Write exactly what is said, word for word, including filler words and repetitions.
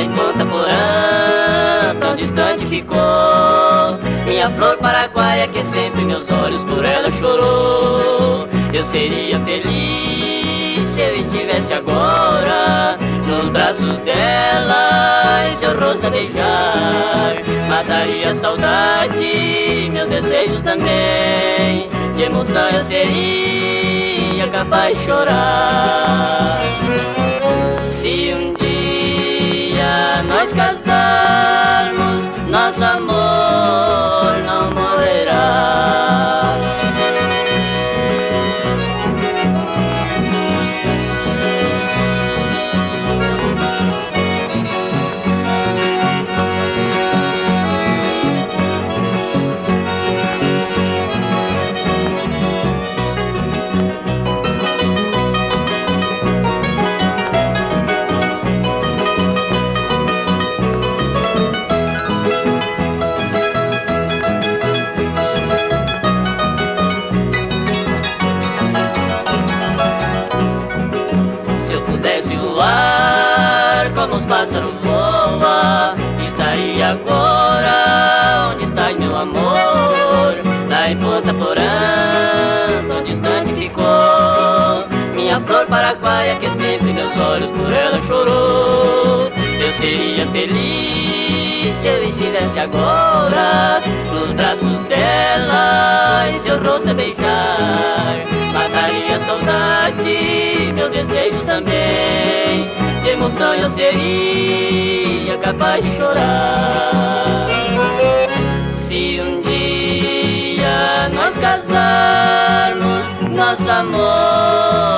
em Ponta Porã, tão distante ficou minha flor paraguaia, que sempre meus olhos por ela chorou. Eu seria feliz se eu estivesse agora nos braços dela e seu rosto a beijar. Mataria a saudade, meus desejos também, de emoção eu seria capaz de chorar. Se um dia nós casarmos, nosso amor não morrerá. Como os pássaros voam, estaria agora onde está meu amor. Lá em Ponta Porã, tão distante ficou minha flor paraguaia, que sempre meus olhos por ela chorou. Eu seria feliz se eu estivesse agora nos braços dela e seu rosto a beijar. Mataria a saudade, meus desejos também, de emoção eu seria capaz de chorar. Se um dia nós casarmos, nosso amor